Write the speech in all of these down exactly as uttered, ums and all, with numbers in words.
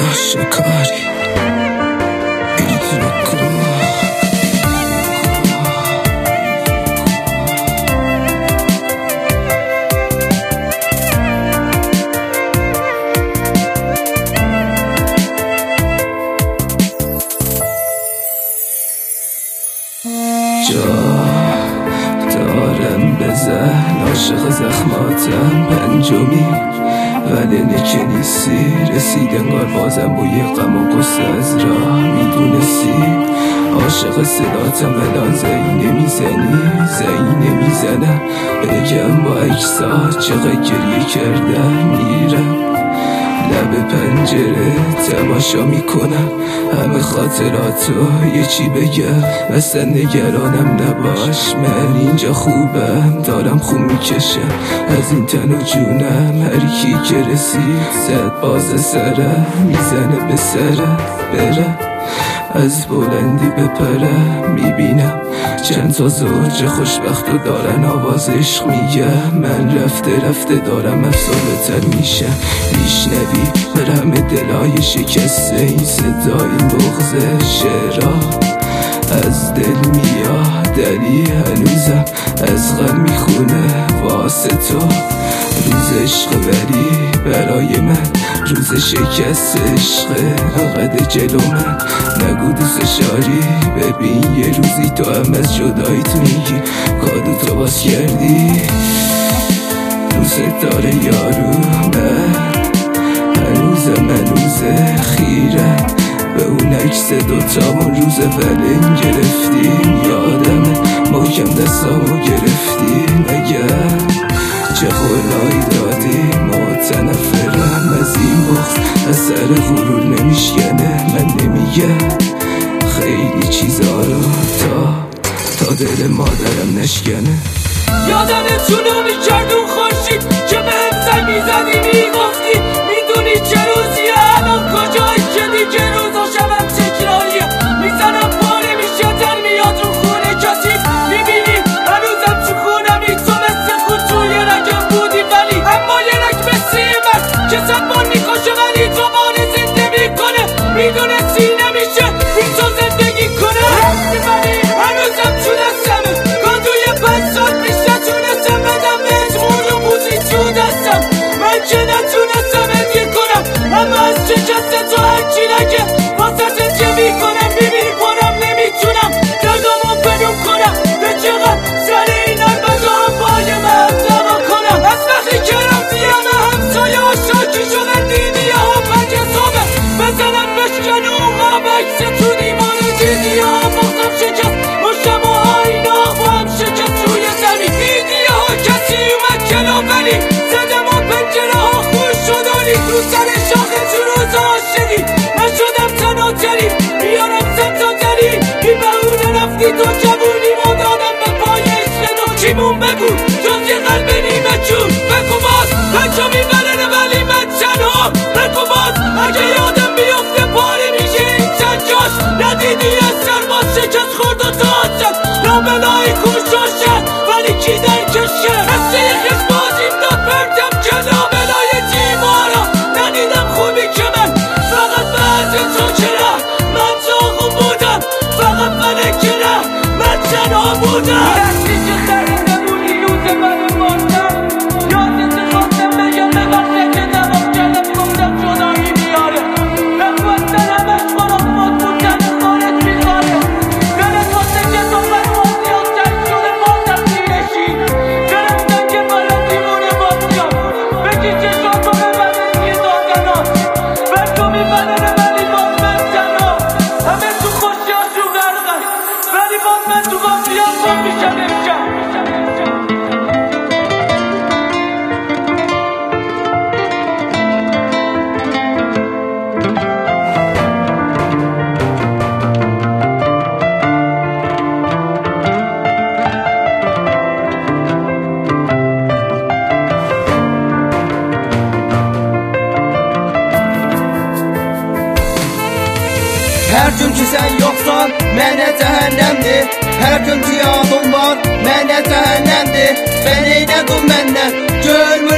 شکاری جا دارم بزن عاشق زخماتم پنجمی ولی نکه نیستی رسید انگار بازم بوی غم و قصه از راه میدونستی عاشق صداتم الان زنی نمیزنی زنی نمیزنم بگم با اکسات چقدر گریه کردم میرم لب پنجره تماشا میکنم همه خاطراتو یه چی بگم اصلا نگرانم نباش من اینجا خوبم دارم خون میکشم از این تن و جونم هر کی که رسید زد باز سرم میزنه به سرم برم از بلندی بپرم میبینم چند تا زوج خوشبخت و دارن آواز عشق میگم من رفته رفته دارم افسرده تر میشم میشنوی برم دلای شکسته این صدا این بغض شعرها از دل میاد دلی هنوزم از غم میخونه واسه تو روز عشق ولی برای من روز شکست عشق انقدر جلو من نگو دوست شاری ببین یه روزی تو هم از جداییت میگی کادو تو باز کردی دوست داره یارو من هنوزم هنوزه خیرم به اون عکس دوتامون روز ولن گرفتیم یادمه محکم دستامو گرفتیم اگر چه قولایی دادیم متنفرم از این بغض از سر غرور نمیشکنه من نمیگم خیلی چیزا رو تا تا دل مادرم نشکنه یادمه چونو میکرد اون خورشید که به هم سر میزدی میگفتی میدونی چه روزیه الان کجایی که دیگه روز و شبم تکراریه میزنم پاره میشه تر میاد رو خونه کسی میبینی هنوزم تو خونمی تو مثل خود توی رگم بودی ولی اما یه رگ مثل من که سبان میکشه ولی تو مانه زنده میکنه میدونستی نمیشه بی تو زندگی کنه میبنی هنوزم تو دستمه کادوی پنج سال میشه تونستم بدم بهت مونو بودی تو دستم من که نتونستم هدیه کنم اما از شکست تو هرچی نگه واسه که میکنم میبینی پرم نمیتونم دردامو بدون کنم به چقدر سر این البته هم پای من دما کنم از وقتی که رفتی همه همسایه ها شاکی شدن دیدی ها پنج صبح بزنن بشکن اون قاب عکس تو دیوار دیدی ها مختم شکست مشتم و آینا با هم شکست روی زمین دیدی ها کسی اومد کلا ولی زدم و پنجره ها خوش شدانی رو سر شاخه تو روز عاشقی من شدم تناتری بیارم سمتا دری بی بهونه رفتی تو جوونی ما دادم به پای عشق تو کیمون بگو جز یه قلب نیمه چون بگو باز بچه میبرنه ولی من تنها بگو باز اگه یادم بیفته پاره میشه این چند جاش ندیدی از سرباز شکست خورد و تاعتم نابلای خوشاشه ولی کی در کشه مثل یه خیز بازیم داد بردم که نابلای تیمارا ندیدم خوبی که من فقط بعد تو چرا من تو خوب بودم فقط منه که نه من تنها بودم دستی که خریده بودی روز من ماندم یادت خواستم بگم ببخشه که دماغ کردم گفتم جدایی میاره نخواستن همش خورم مد بودن خارت میخواره دلت واسه که تو من مازیاد تر شده بازم دیرشی گرفتن که بالا دیمونه بازیام بگی که شاتو ببرن یه دادنات بر تو میبننه ولی باز من تنها همه تو خوشی ها تو غرقن ولی باز من تو بازیام با میشم امشب Her gün ki sen yoksan mənə cəhənnəmdir Her gün ki yağın var mənə cəhənnəmdir Ben eylədim məndən görmürəm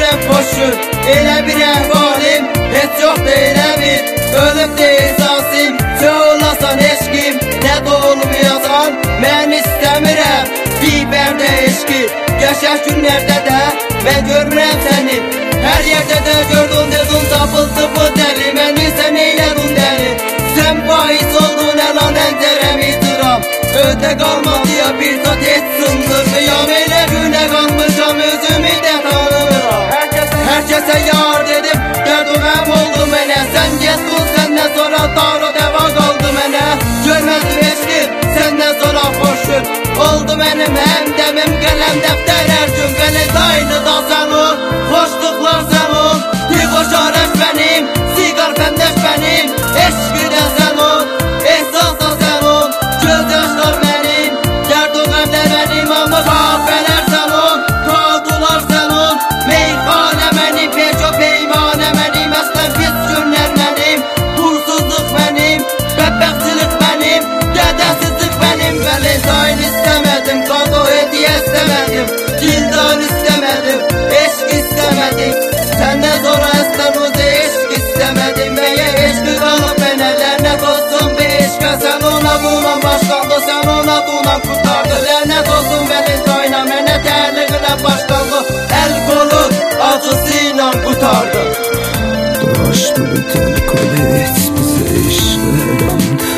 mən boşur, elə bir əhvalim heç yoxdur elə bir, ölüb deyil sasim, çoğulasan eşkim, nə də olmayasan, mən istəmirəm bir bərdə eşki, yaşar günlərdə də mən görmürəm səni, hər yerdə də gördün dedin tapıldı bu dəli, mən isə neylədin dəli, sən bahis oldun əlan əncərəm itiram, ödə qalmadı ya bir zat heç sındırmıyam, elə günə qalmışam özümü də tanımıram, hər kəsə yar dedim, dərd o qəm oldu mənə, sən getdin səndən sonra dar o dəva qaldı mənə, görmədim eşkim, səndən sonra xoşur, oldu mənim həmdəmim qələm dəftər hər gün, Valentayını da sən ol, xoşluqlar sən ol, diqoşarət mənim, siqar fəndəş mənim, eşqi də sən ol, ehsas da sən ol, göz yaşlar mənim, dərd o qəmdə mənim, amma qabələr sən ol, qaldılar sən ol, meyxanə mənim, peşo peymanə mənim, əslən pis günlər mənim, pulsuzluq mənim, bəbbəxtçilik mənim, qədərsizlik mənim, Valentayın istəmədim, qado hediyə istəmədim, dildan istəmədim, eşq istəmədim, səndən sonra əslən uzu eşq istəmədim, məyə eşqi qalıb mənə, lənət olsun bir eşqə, sən ona buna başlandı, sən ona buna kurtardı, lənət olsun Valentayına, mənə tərliğinə başlandı, əl kolu acısıyla kurtardı. Dolaşdı bütün kulet bize işveren,